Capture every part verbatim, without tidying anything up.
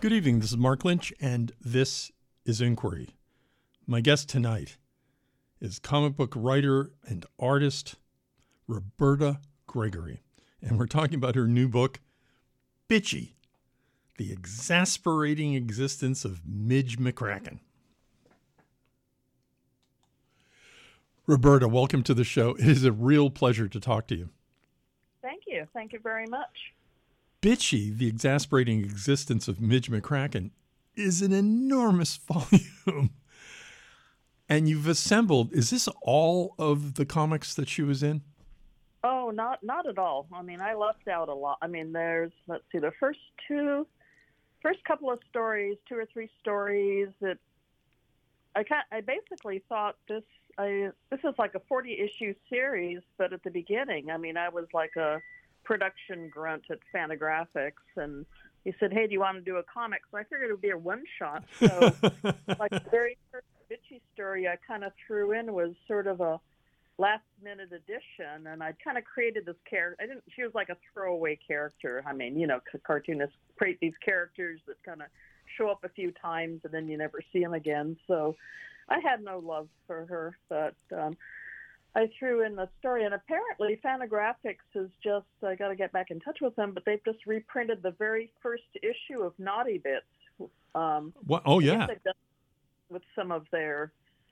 Good evening. This is Mark Lynch, and this is Inquiry. My guest tonight is comic book writer and artist Roberta Gregory, and we're talking about her new book, Bitchy, The Exasperating Existence of Midge McCracken. Roberta, welcome to the show. It is a real pleasure to talk to you. Thank you. Thank you very much. Bitchy, The Exasperating Existence of Midge McCracken is an enormous volume. And you've assembled, is this all of the comics that she was in? Oh, not not at all. I mean, I left out a lot. I mean, there's, let's see, the first two, first couple of stories, two or three stories that I can't, I basically thought this, I, this is like a forty issue series, but at the beginning, I mean, I was like a production grunt at Fantagraphics, and he said, hey, do you want to do a comic? So I figured it would be a one-shot. So like the very first Bitchy story I kind of threw in was sort of a last-minute addition, and I kind of created this character. I didn't. She was like a throwaway character. I mean, you know, cartoonists create these characters that kind of show up a few times, and then you never see them again. So I had no love for her, but um, I threw in the story, and apparently Fantagraphics is just, I got to get back in touch with them, but they've just reprinted the very first issue of Naughty Bits. Um, what? Oh, yeah. They've done with some of their,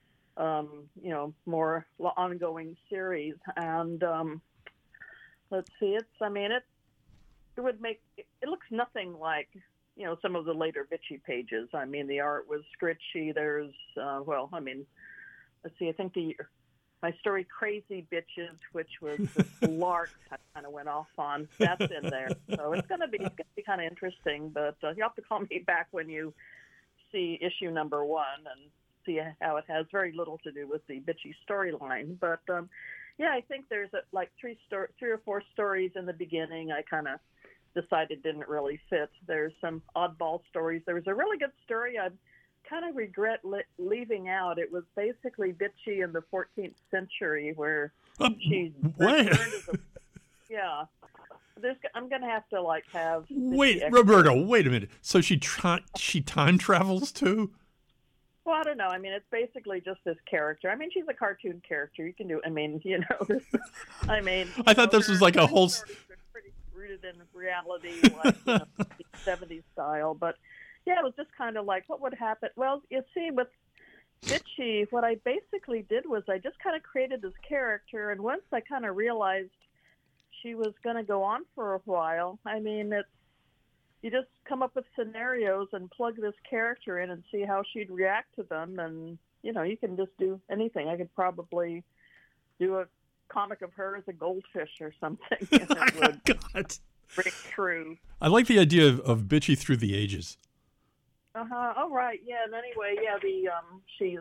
um, you know, more ongoing series. And um, let's see, it's, I mean, it, it would make, it, it looks nothing like, you know, some of the later Bitchy pages. I mean, the art was scritchy. There's, uh, well, I mean, let's see, I think the, my story, Crazy Bitches, which was the lark I kind of went off on, that's in there. So it's going to be, it's going to be kind of interesting, but uh, you have to call me back when you see issue number one and see how it has very little to do with the Bitchy storyline. But um, yeah, I think there's a, like three sto- three or four stories in the beginning I kind of decided didn't really fit. There's some oddball stories. There was a really good story I kind of regret le- leaving out. It was basically Bitchy in the fourteenth century, where Uh, she's what? returned as a, yeah. There's, I'm going to have to like have. Wait, Bitchy Roberta, extra- wait a minute. So she tra- she time travels too? Well, I don't know. I mean, it's basically just this character. I mean, she's a cartoon character. You can do. I mean, you know. This, I mean. I thought know, this was her- like a her whole. stories are pretty rooted in reality, like you know, seventies style. But yeah, it was just kind of like, what would happen? Well, you see, with Bitchy, what I basically did was I just kind of created this character, and once I kind of realized she was going to go on for a while, I mean, it's you just come up with scenarios and plug this character in and see how she'd react to them, and you know, you can just do anything. I could probably do a comic of her as a goldfish or something, and it would God. break through. I like the idea of, of Bitchy through the ages. Uh-huh. Oh, right. Yeah. And anyway, yeah, the, um, she's,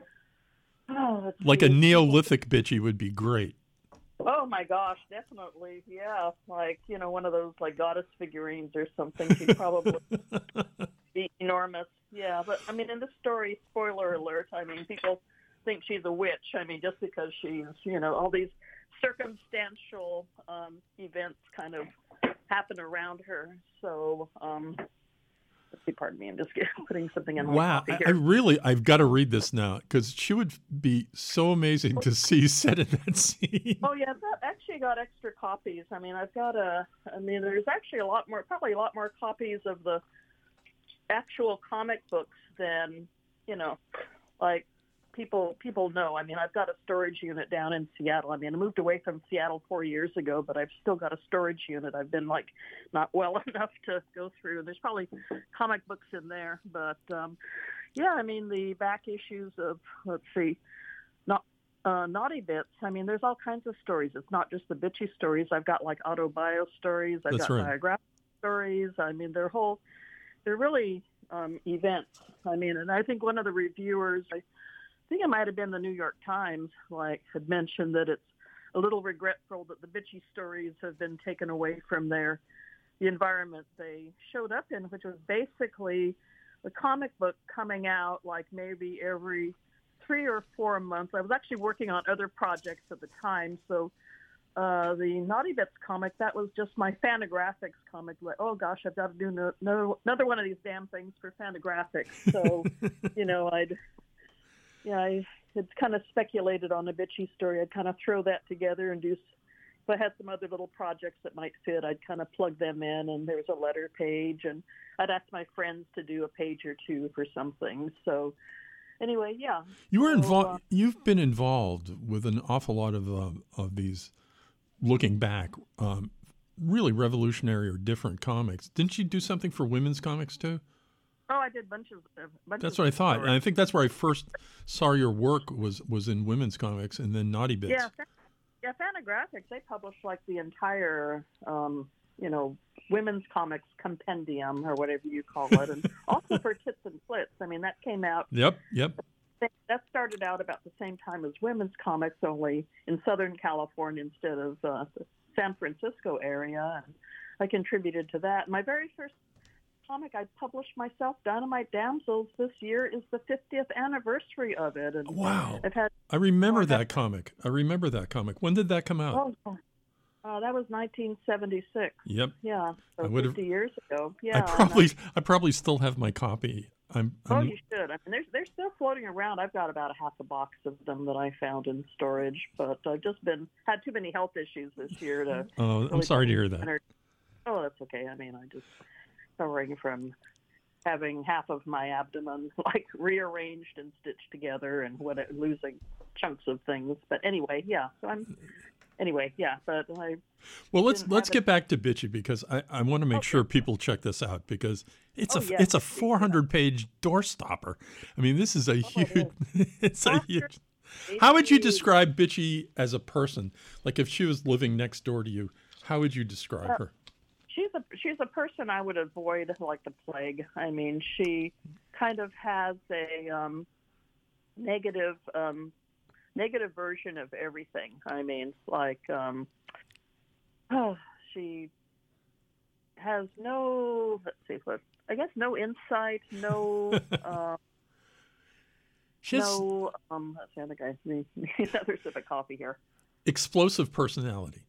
oh, let's Like a see. Neolithic Bitchy would be great. Oh, my gosh. Definitely. Yeah. Like, you know, one of those, like, goddess figurines or something. She'd probably be enormous. Yeah. But, I mean, in this story, spoiler alert, I mean, people think she's a witch. I mean, just because she's, you know, all these circumstantial um, events kind of happen around her. So, um, let's see, pardon me, I'm just getting, putting something in my Wow, coffee I, here. I really, I've got to read this now because she would be so amazing to see set in that scene. Oh, yeah, that actually got extra copies. I mean, I've got a, I mean, there's actually a lot more, probably a lot more copies of the actual comic books than, you know, like, people people know. I mean, I've got a storage unit down in Seattle. I mean, I moved away from Seattle four years ago, but I've still got a storage unit. I've been, like, not well enough to go through. There's probably comic books in there. But, um, yeah, I mean, the back issues of, let's see, not, uh, Naughty Bits, I mean, there's all kinds of stories. It's not just the Bitchy stories. I've got, like, autobio stories. I've That's got right. biographical stories. I mean, they're whole, they're really um, events. I mean, and I think one of the reviewers, I, I think it might have been the New York Times, like, had mentioned that it's a little regretful that the Bitchy stories have been taken away from their the environment they showed up in, which was basically the comic book coming out like maybe every three or four months. I was actually working on other projects at the time, so uh, the Naughty Bits comic, that was just my Fantagraphics comic. Like, oh gosh, I've got to do no, no, another one of these damn things for Fantagraphics. So, you know, I'd, yeah, I had kind of speculated on a bitchy story. I'd kind of throw that together and do, if I had some other little projects that might fit, I'd kind of plug them in, and there was a letter page, and I'd ask my friends to do a page or two for something. So, anyway, yeah. You were so, involved. Uh, you've been involved with an awful lot of uh, of these. Looking back, um, really revolutionary or different comics. Didn't you do something for women's comics too? oh, I did bunches. Of, bunches That's what I thought, and stories. I think that's where I first saw your work was was in women's comics, and then Naughty Bits. Yeah, yeah. Fantagraphics, they published like the entire, um, you know, women's comics compendium or whatever you call it, and also for Tits and Flits. I mean, that came out. Yep. Yep. That started out about the same time as women's comics, only in Southern California instead of uh, the San Francisco area. And I contributed to that. My very first comic I published myself, Dynamite Damsels, this year is the fiftieth anniversary of it. And Wow. I've had, I remember oh, I that have, comic. I remember that comic. When did that come out? Oh, uh, that was nineteen seventy-six. Yep. Yeah, so I would've- fifty years ago. I Yeah, probably and I probably still have my copy. I'm, I, oh, I'm you should. I mean, they're they're still floating around. I've got about a half a box of them that I found in storage, but I've just been had too many health issues this year to. oh, I'm really sorry to hear that. enter- Oh, that's okay. I mean, I just suffering from having half of my abdomen like rearranged and stitched together, and what losing chunks of things. But anyway, yeah. So I'm. Anyway, yeah. But I. Well, let's didn't let's have get it- back to Bitchy because I, I want to make Okay. sure people check this out because it's Oh, a yes, it's a please, yeah. four hundred page doorstopper. I mean, this is a Oh, it huge. It's a After- huge. How would you Basically, describe Bitchy as a person? Like if she was living next door to you, how would you describe Uh, her? She's a she's a person I would avoid like the plague. I mean, she kind of has a um, negative um, negative version of everything. I mean, like um, oh, she has no let's see what I guess no insight, no uh, She has no um. Let's see, I think I need another sip of coffee here. explosive personality,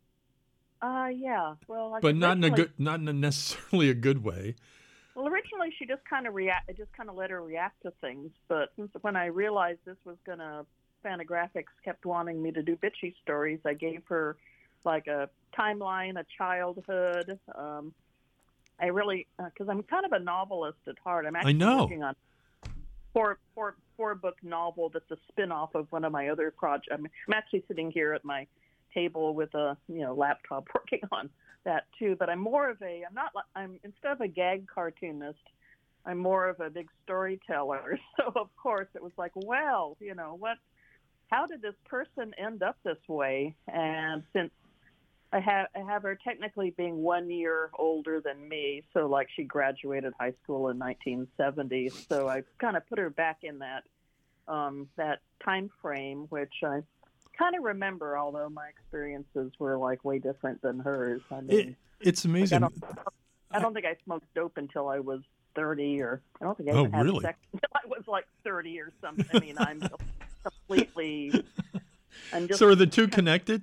Uh, yeah. Well, I but not in a originally- good, not in a necessarily a good way. Well, originally she just kind of react. I just kind of let her react to things. But since when I realized this was gonna, Fantagraphics kept wanting me to do bitchy stories. I gave her like a timeline, a childhood. Um, I really, because I'm kind of a novelist at heart. I'm actually know. working on four four four book novel that's a spin-off of one of my other projects. I'm, I'm actually sitting here at my table with a you know laptop working on that too. But I'm more of a I'm not li- I'm instead of a gag cartoonist, I'm more of a big storyteller. So of course it was like, well, you know what? How did this person end up this way? And since I have I have her technically being one year older than me, so like she graduated high school in nineteen seventy. So I kind of put her back in that um, that time frame, which I kind of remember, although my experiences were like way different than hers. I mean, It, it's like, I amazing. don't I don't think I smoked dope until I was thirty, or I don't think I Oh, even had really? sex until I was like thirty or something. I mean, I'm completely. I'm just So are the two connected?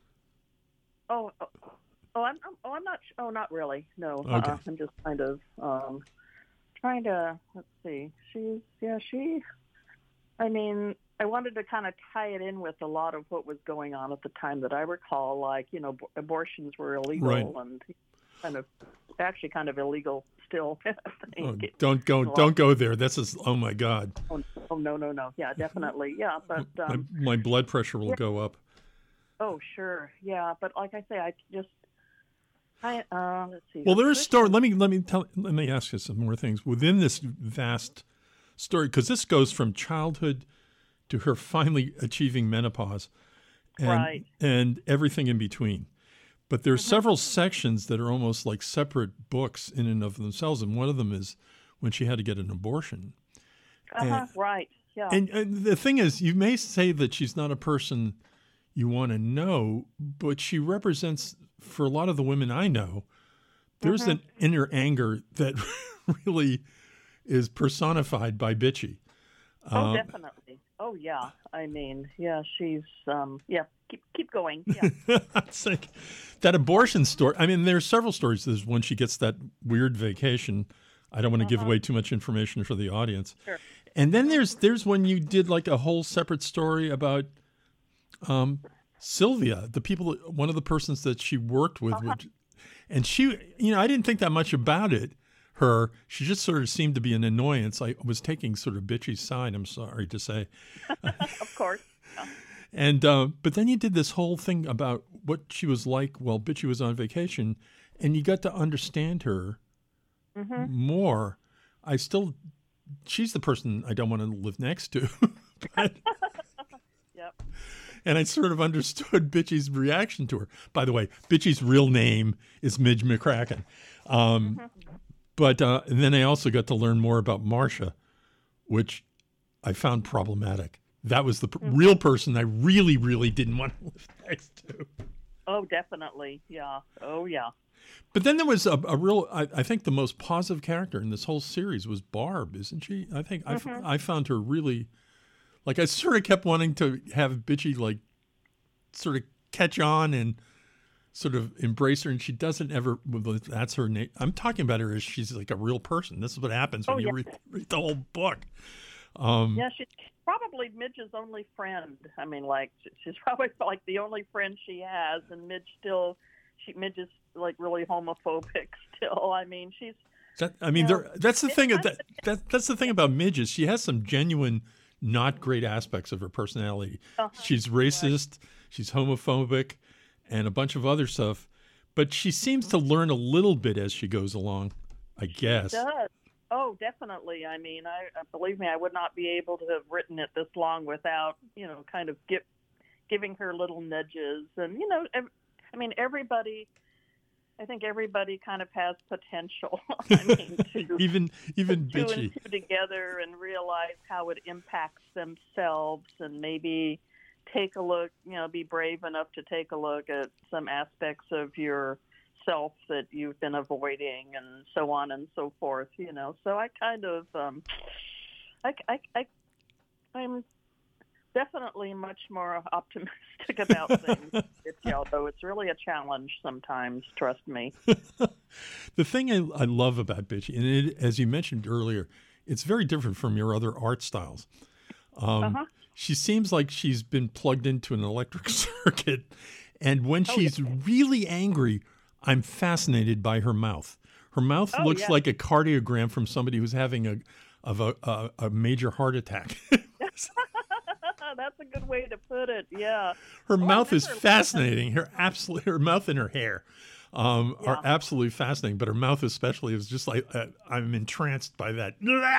Oh, oh, oh, I'm, I'm, oh, I'm not. Oh, not really. No, Okay. uh-uh. I'm just kind of um, trying to. Let's see. She's yeah. She. I mean, I wanted to kind of tie it in with a lot of what was going on at the time that I recall. Like, you know, ab- abortions were illegal Right. and kind of actually kind of illegal still. I Oh, think. don't go, Well- don't go there. This is oh my God. Oh, oh no, no, no. Yeah, definitely. Yeah, but um, my, my blood pressure will yeah. go up. oh, sure. Yeah, but like I say, I just. I, uh, let's see. Well, The there is first story. Let me let me tell. Let me ask you some more things within this vast story, because this goes from childhood to her finally achieving menopause, and Right. and everything in between. But there's Mhm. several sections that are almost like separate books in and of themselves, and one of them is when she had to get an abortion. Uh-huh, And- right. Yeah. And, and the thing is, you may say that she's not a person you want to know, but she represents, for a lot of the women I know, there's Mhm. an inner anger that really is personified by Bitchy. oh, Um, definitely. Oh yeah. I mean, yeah, she's um yeah, keep keep going. Yeah. It's like that abortion story. I mean, there's several stories. There's when she gets that weird vacation. I don't want to give Uh-huh. away too much information for the audience. Sure. And then there's there's when you did like a whole separate story about um, Sylvia, the people, one of the persons that she worked with, Uh-huh. would, and she, you know, I didn't think that much about it. Her, she just sort of seemed to be an annoyance. I was taking sort of bitchy side. I'm sorry to say, Of course. Yeah. and uh, but then you did this whole thing about what she was like while Bitchy was on vacation, and you got to understand her Mhm. more. I still, she's the person I don't want to live next to. But- Yep. and I sort of understood Bitchy's reaction to her. By the way, Bitchy's real name is Midge McCracken. Um, but uh, and then I also got to learn more about Marcia, which I found problematic. That was the p- real person I really, really didn't want to live next to. Oh, definitely. Yeah. Oh, yeah. But then there was a, a real, I, I think the most positive character in this whole series was Barb, isn't she? I think I, f- I found her really, like I sort of kept wanting to have Bitchy like sort of catch on and sort of embrace her, and she doesn't ever, well, that's her name. I'm talking about her as she's like a real person. This is what happens when Oh, you yeah. read, read the whole book. Um, Yeah, she's probably Midge's only friend. I mean, like sh- she's probably like the only friend she has, and Midge still, she Midge is like really homophobic still. I mean, she's that, I mean, Yeah. there, that's the It's thing. kind That, that, that's the thing about Midge is she has some genuine, not great aspects of her personality. uh, She's racist, she's homophobic, and a bunch of other stuff. But she seems to learn a little bit as she goes along, I guess. does. Oh, definitely. I mean, I uh, believe me, I would not be able to have written it this long without, you know, kind of give, giving her little nudges. And, you know, ev- I mean, everybody, I think everybody kind of has potential. I mean, to, even even two Bitchy. and two together and realize how it impacts themselves and maybe take a look, you know, be brave enough to take a look at some aspects of your self that you've been avoiding and so on and so forth, you know. So I kind of, um, I, I, I, I'm definitely much more optimistic about things, although it's really a challenge sometimes, trust me. The thing I, I love about Bitchy, and it, as you mentioned earlier, it's very different from your other art styles. Um, Uh-huh. She seems like she's been plugged into an electric circuit, and when Oh, she's really angry, I'm fascinated by her mouth. Her mouth Oh, looks yeah. like a cardiogram from somebody who's having a of a, a, a major heart attack. That's a good way to put it. Yeah. Her Oh, I mouth is remember- fascinating. Her absolutely, her mouth and her hair um, are Yeah. absolutely fascinating. But her mouth, especially, is just like uh, I'm entranced by that.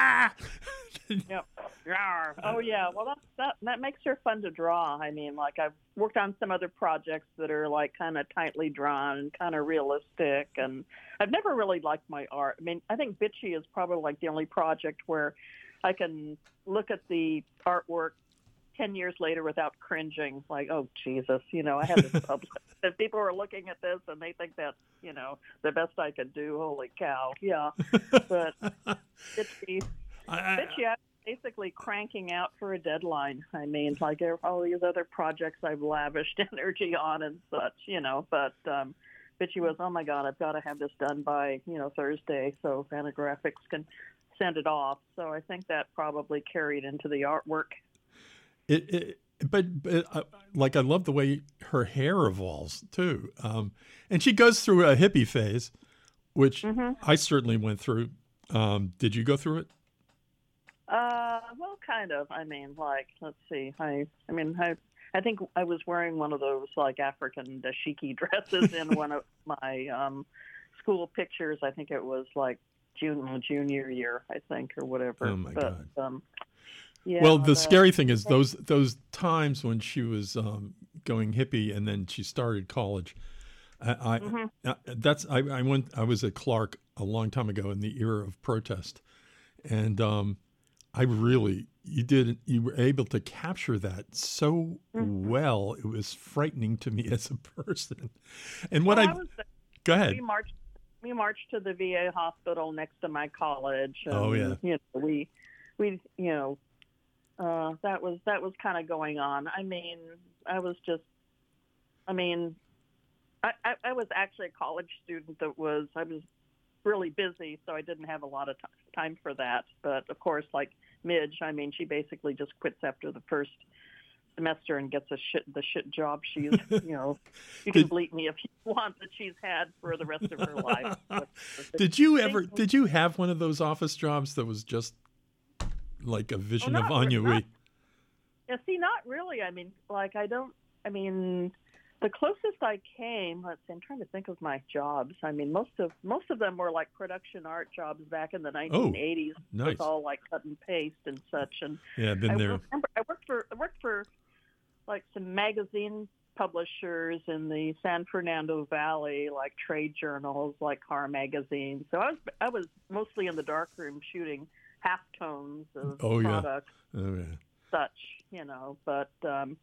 Yep. Rawr. Oh yeah. Well, that that that makes her fun to draw. I mean, like I've worked on some other projects that are like kind of tightly drawn and kind of realistic, and I've never really liked my art. I mean, I think Bitchy is probably like the only project where I can look at the artwork ten years later without cringing, like, oh Jesus, you know, I had this published. And people are looking at this and they think that's, you know, the best I could do. Holy cow. Yeah. But Bitchy, I, I, Bitchy, I'm basically cranking out for a deadline. I mean, like all these other projects I've lavished energy on and such, you know, but um, Bitchy was, oh my God, I've got to have this done by, you know, Thursday so Fantagraphics can send it off. So I think that probably carried into the artwork. It, it, but but uh, like I love the way her hair evolves too, um, and she goes through a hippie phase, which Mm-hmm. I certainly went through. Um, did you go through it? Uh, well, kind of. I mean, like, let's see. I, I mean, I, I think I was wearing one of those like African dashiki dresses in one of my um, school pictures. I think it was like June, junior year, I think, or whatever. Oh my but, God. Um, yeah, Well, the the- scary thing is those those times when she was um, going hippie and then she started college. I, I Mhm. uh, that's I, I went. I was at Clark a long time ago in the era of protest, and um, I really you did you were able to capture that so Mhm. well. It was frightening to me as a person. And what Well, I, I was, go ahead. we marched. We marched to the V A hospital next to my college. And, Oh, yeah. You know, we, we, you know, uh, that was that was kind of going on. I mean, I was just, I mean, I, I, I was actually a college student that was, I was really busy, so I didn't have a lot of t- time for that. But of course, like Midge, I mean, she basically just quits after the first semester and gets a shit the shit job she's, you know, you can Did, bleep me if you want, that she's had for the rest of her life. Did you ever, did you have one of those office jobs that was just like a vision oh, of not, ennui? not, yeah, see, not really. I mean, like, I don't, I mean, the closest I came, let's see, I'm trying to think of my jobs. I mean, most of most of them were like production art jobs back in the nineteen eighties. Oh, nice. It was all like cut and paste and such. And yeah, been I there. remember I worked for I worked for like some magazine publishers in the San Fernando Valley, like trade journals, like car magazines. So I was I was mostly in the darkroom shooting half tones of oh, products, yeah. Oh, yeah. such, you know. But um,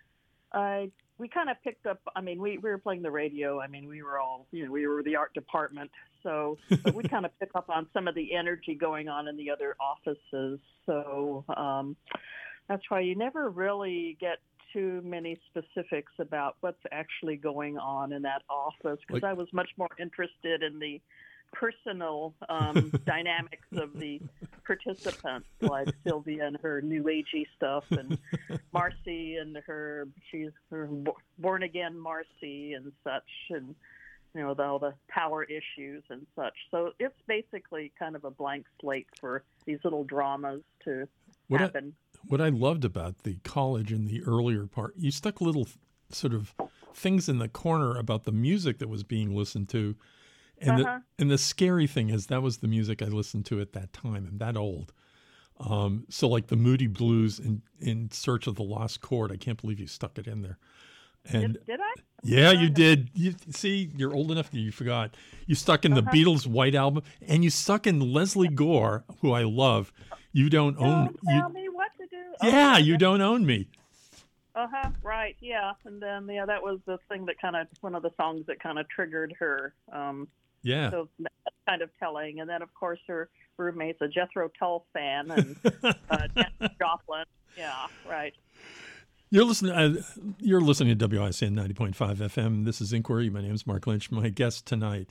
I. We kind of picked up, I mean, we, we were playing the radio. I mean, we were all, you know, we were the art department. So but we kind of pick up on some of the energy going on in the other offices. So um, that's why you never really get too many specifics about what's actually going on in that office, because like, I was much more interested in the personal um, dynamics of the participants, like Sylvia and her new agey stuff, and Marcy and her she's her born again Marcy and such, and you know the, all the power issues and such. So it's basically kind of a blank slate for these little dramas to what happen. I, what I loved about the college in the earlier part, you stuck little sort of things in the corner about the music that was being listened to. And, uh-huh. the, and the scary thing is that was the music I listened to at that time. I'm that old. Um, so like the Moody Blues in, in Search of the Lost Chord. I can't believe you stuck it in there. And Did, did I? Yeah, you did. You see, you're old enough that you forgot. You stuck in the uh-huh. Beatles' White Album, and you stuck in Leslie Gore, who I love. You don't own. Don't tell you, me what to do. Yeah, oh, you don't own me. Uh huh. Right. Yeah. And then yeah, that was the thing that kind of one of the songs that kind of triggered her. Um, Yeah. So that's kind of telling. And then of course her roommate's a Jethro Tull fan, and uh, Janis Joplin. Yeah. Right. You're listening. Uh, you're listening to W I C N ninety point five F M. This is Inquiry. My name is Mark Lynch. My guest tonight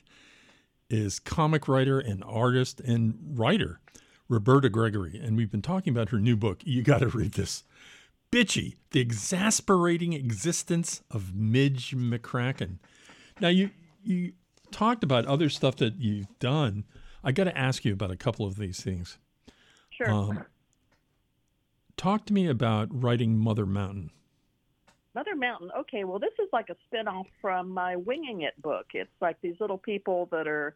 is comic writer and artist and writer Roberta Gregory, and we've been talking about her new book. You got to read this. Bitchy: The Exasperating Existence of Midge McCracken. Now you you talked about other stuff that you've done. I got to ask you about a couple of these things. Sure. Um, talk to me about writing Mother Mountain. Mother Mountain. Okay, well, this is like a spinoff from my Winging It book. It's like these little people that are,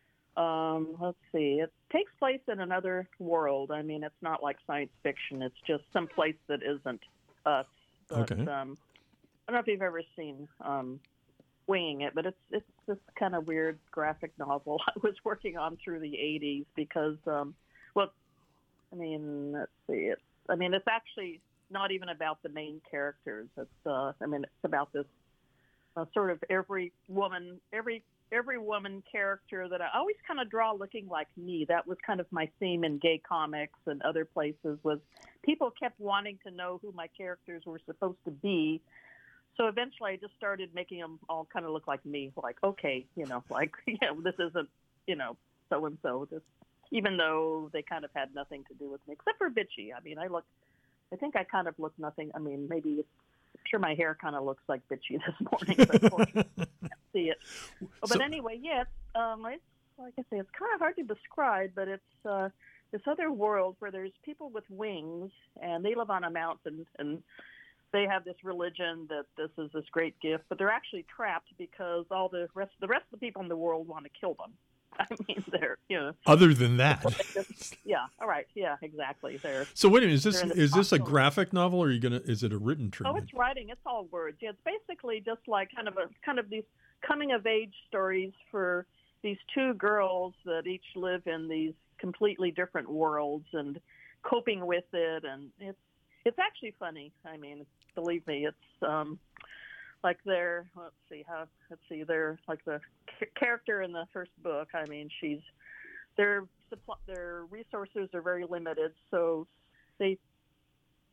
um, let's see, it takes place in another world. I mean, it's not like science fiction. It's just some place that isn't us. But, Okay. Um, I don't know if you've ever seen um, Winging It, but it's it's this kind of weird graphic novel I was working on through the eighties because, um, well, I mean, let's see, it's, I mean, it's actually not even about the main characters. It's, uh, I mean, it's about this uh, sort of every woman, every every woman character that I always kind of draw looking like me. That was kind of my theme in gay comics and other places, was people kept wanting to know who my characters were supposed to be. So eventually I just started making them all kind of look like me, like, okay, you know, like, yeah, this isn't, you know, so-and-so, this, even though they kind of had nothing to do with me, except for Bitchy. I mean, I look, I think I kind of look nothing. I mean, maybe, I'm sure my hair kind of looks like Bitchy this morning, but unfortunately I can't see it. But So- anyway, yeah, it's, um, it's, like I say, it's kind of hard to describe, but it's uh, this other world where there's people with wings, and they live on a mountain, and they have this religion that this is this great gift, but they're actually trapped because all the rest, the rest of the people in the world want to kill them. I mean, they're, you know. Other than that. Yeah, all right. Yeah, exactly. They're. So wait a minute, is this They're in the is this a hospital. graphic novel, or are you gonna is it a written Oh, treatment? it's writing. It's all words. Yeah, it's basically just like kind of a kind of these coming of age stories for these two girls that each live in these completely different worlds and coping with it, and it's it's actually funny. I mean, believe me, it's um, like they're let's see how let's see they're like the c- character in the first book. I mean, she's their supply, their resources are very limited, so they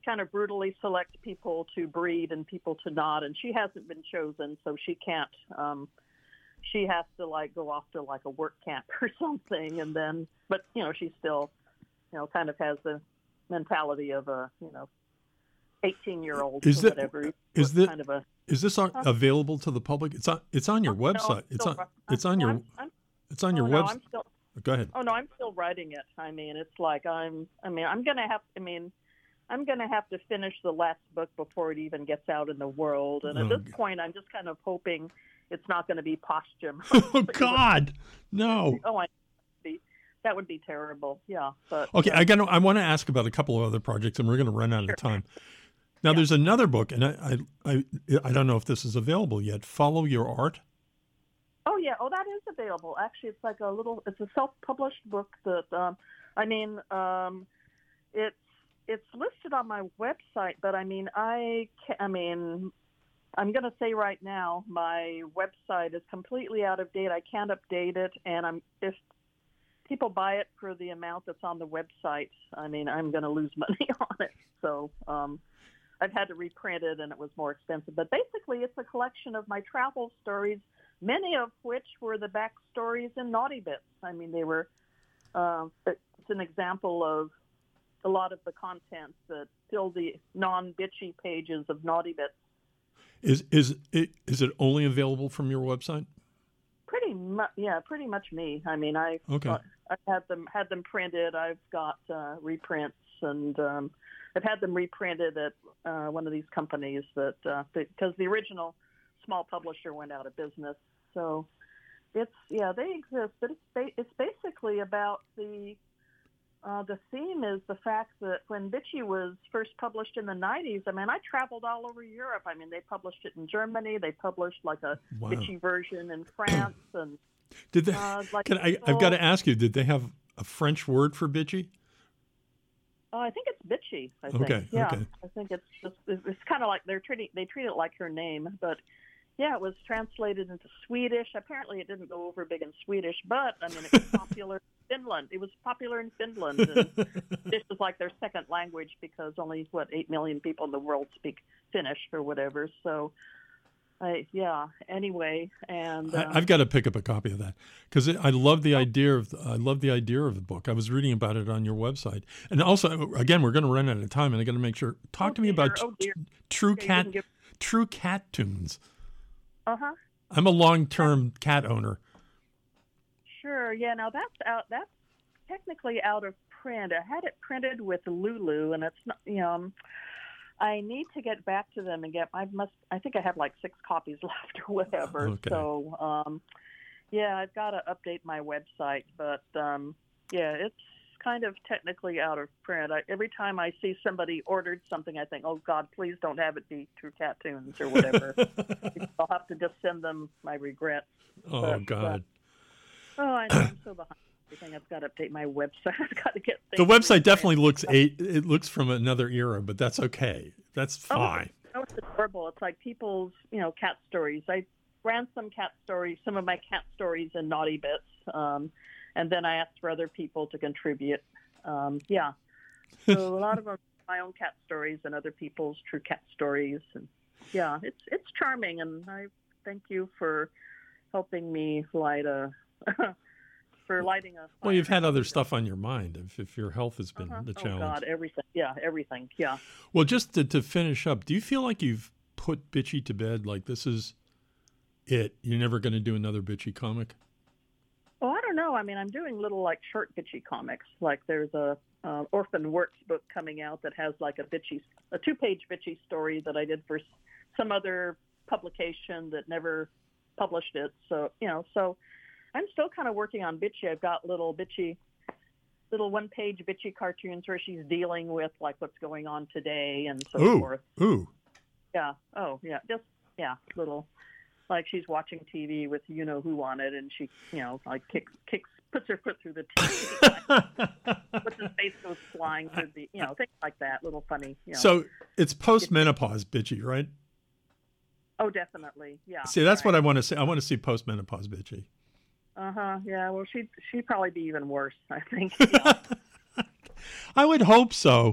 kind of brutally select people to breed and people to not, and she hasn't been chosen, so she can't. Um, she has to like go off to like a work camp or something, and then, but you know, she still, you know, kind of has the mentality of a, you know, eighteen-year-old or that, whatever. Is this kind of a? Is this on, huh? available to the public? It's on. It's on your Oh, website. no, it's still, on. It's on I'm, your. I'm, I'm, it's on oh, your no, website. I'm still, Go ahead. Oh no, I'm still writing it. I mean, it's like I'm. I mean, I'm gonna have. I mean, I'm gonna have to finish the last book before it even gets out in the world. And at Oh, this point, I'm just kind of hoping it's not going to be posthumous. Oh God, no. Oh, I. That would be terrible. Yeah, but Okay, uh, I got. I want to ask about a couple of other projects, and we're going to run out Sure. of time. Now, Yeah. there's another book, and I, I, I, I don't know if this is available yet. Follow Your Art. Oh yeah, oh that is available. Actually, it's like a little. It's a self-published book that. Um, I mean, um, it's it's listed on my website, but I mean, I. Ca- I mean. I'm going to say right now, my website is completely out of date. I can't update it, and I'm if people buy it for the amount that's on the website, I mean, I'm going to lose money on it. So um, I've had to reprint it, and it was more expensive. But basically, it's a collection of my travel stories, many of which were the backstories in Naughty Bits. I mean, they were. Uh, it's an example of a lot of the content that fill the non-bitchy pages of Naughty Bits. Is is it is it only available from your website? Pretty much, yeah, pretty much me. I mean, I Okay. uh, I've had them had them printed. I've got uh, reprints, and um, I've had them reprinted at uh, one of these companies that uh, because the original small publisher went out of business. So it's yeah, they exist, but it's ba- it's basically about the. Uh, the theme is the fact that when Bitchy was first published in the nineties, I mean, I traveled all over Europe. I mean, they published it in Germany. They published like a Wow. Bitchy version in France. and Did they? uh, like Can I? I've people- got to ask you. Did they have a French word for bitchy? Oh, I think it's Bitchy. I think. Okay, Yeah, okay. I think it's just it's, it's kind of like they're treating they treat it like her name, but yeah, it was translated into Swedish. Apparently, it didn't go over big in Swedish, but I mean, it was popular in Finland. It was popular in Finland. And this was like their second language because only what eight million people in the world speak Finnish or whatever. So, I yeah. Anyway, and um, I, I've got to pick up a copy of that because I love the idea of I love the idea of the book. I was reading about it on your website, and also again, we're going to run out of time, and I got to make sure. Talk oh, to me dear, about oh, dear. t- True Okay, you Cat can give- True Cat Tunes. Uh huh. I'm a long-term cat owner. Sure. Yeah. Now that's out. That's technically out of print. I had it printed with Lulu, and it's not. You know, um, I need to get back to them and get. I must. I think I have like six copies left or whatever. Okay. So, um, yeah, I've got to update my website, but um, yeah, it's kind of technically out of print. I, every time I see somebody ordered something, I think, "Oh God, please don't have it be True Cat Tunes or whatever." I'll have to just send them my regrets. Oh But, God. Uh, oh, I know. I'm so behind everything. I've got to update my website. I've got to get The things website reprinted. definitely looks eight. It looks from another era, but that's okay. That's Oh, fine. Oh, it's adorable. It's like people's, you know, cat stories. I ran some cat stories, some of my cat stories in Naughty Bits, um, and then I asked for other people to contribute. Um, yeah, so a lot of them are my own cat stories and other people's true cat stories, and yeah, it's it's charming, and I thank you for helping me light a for lighting a. Well, you've had fire. other stuff on your mind if, if your health has been Uh-huh. the Oh challenge. God, everything. Yeah, everything. Yeah. Well, just to, to finish up, do you feel like you've put Bitchy to bed? Like this is it? You're never going to do another Bitchy comic? Oh, I don't know. I mean, I'm doing little like short bitchy comics. Like there's a uh, Orphan Works book coming out that has like a bitchy, a two-page bitchy story that I did for s- some other publication that never published it. So you know, so I'm still kind of working on bitchy. I've got little bitchy, little one-page bitchy cartoons where she's dealing with like what's going on today and so Ooh, forth. ooh. Yeah. Oh, yeah. Just yeah, little. Like she's watching T V with you know who on it, and she, you know, like kicks, kicks, puts her foot through the T V, puts his face goes flying through the, you know, things like that. Little funny, you know. So it's post-menopause Bitchy, right? Oh, definitely, yeah. See, that's right. what I want to see. I want to see post-menopause Bitchy. Uh huh. Yeah. Well, she she'd probably be even worse, I think. Yeah. I would hope so.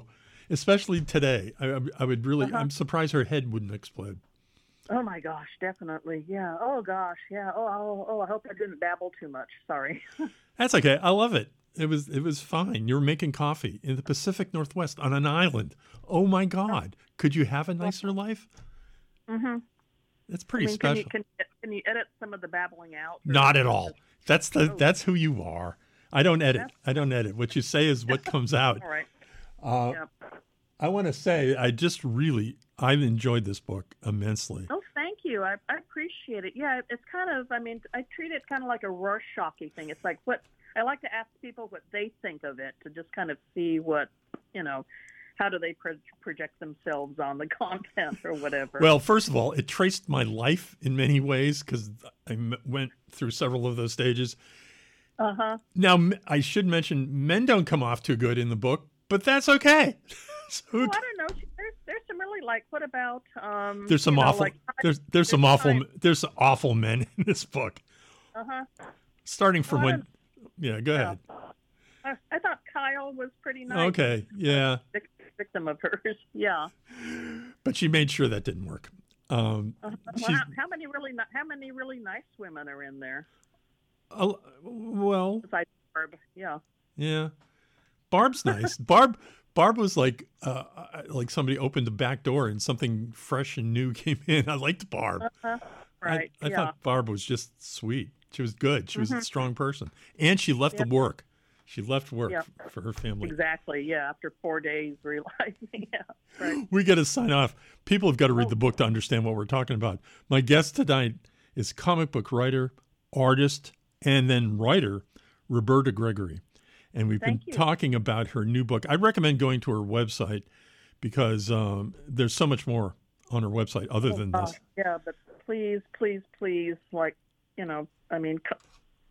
especially today. I, I- I would really. Uh-huh. I'm surprised her head wouldn't explode. Oh my gosh, definitely. Yeah. Oh gosh. Yeah. Oh, oh, oh I hope I didn't babble too much. Sorry. That's okay. I love it. It was it was fine. You're making coffee in the Pacific Northwest on an island. Oh my God! Could you have a nicer life? Mm-hmm. That's pretty I mean, special. Can you, can, can you edit some of the babbling out? or- Not at all. That's the Oh. that's who you are. I don't edit. I don't edit. What you say is what comes out. All right. Uh, Yeah. I want to say I just really I've enjoyed this book immensely. Oh, thank you. I, I appreciate it. Yeah, it's kind of, I mean, I treat it kind of like a Rorschach-y thing. It's like what, I like to ask people what they think of it to just kind of see what, you know, how do they pro- project themselves on the content or whatever. Well, first of all, it traced my life in many ways because I m- went through several of those stages. Uh-huh. Now, m- I should mention men don't come off too good in the book, but that's okay. So Well, I don't know. There's, there's some really, like, what about, um, there's some you know, awful like, there's there's some there's awful time- there's some awful men in this book. Uh-huh. Starting from Well, I when yeah, go Yeah. ahead. I, I thought Kyle was pretty nice. Okay, yeah. Vic- Victim of hers. Yeah. But she made sure that didn't work. Um, Uh, well, she's, how, how many really ni- how many really nice women are in there? uh, well, Besides Barb. Yeah. yeah. Barb's nice. Barb Barb was like uh, like somebody opened a back door and something fresh and new came in. I liked Barb. Uh, right. I, I yeah. thought Barb was just sweet. She was good. She was a Mhm. strong person. And she left Yeah. the work. She left work Yeah. f- for her family. Exactly. Yeah. After four days, realizing. Yeah. Right. We got to sign off. People have got to read Oh. the book to understand what we're talking about. My guest tonight is comic book writer, artist, and then writer Roberta Gregory. And we've Thank been you. talking about her new book. I recommend going to her website because um, there's so much more on her website other than Uh, this. yeah, but please, please, please, like, you know, I mean, co-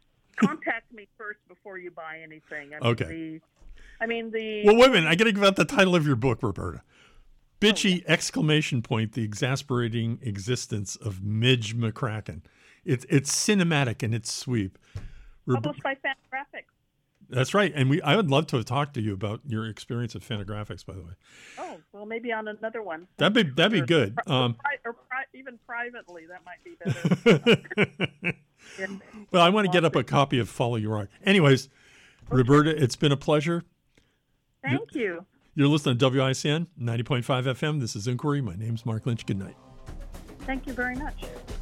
contact me first before you buy anything. I mean, Okay. The, I mean, the. Well, wait a minute. I got to give out the title of your book, Roberta. Oh, Bitchy exclamation point, the exasperating existence of Midge McCracken. It's it's cinematic in its sweep. Rob- Published by Fantagraphics. That's right. And we I would love to have talked to you about your experience at Fantagraphics, by the way. Oh, well, maybe on another one. That'd be that'd be Or- good. Or, Um, pri- or pri- even privately, that might be better. Yeah. well, I want to get up a copy of Follow Your Art. Anyways, Roberta, it's been a pleasure. Thank you. You're listening to W I C N ninety point five F M. This is Inquiry. My name's Mark Lynch. Good night. Thank you very much.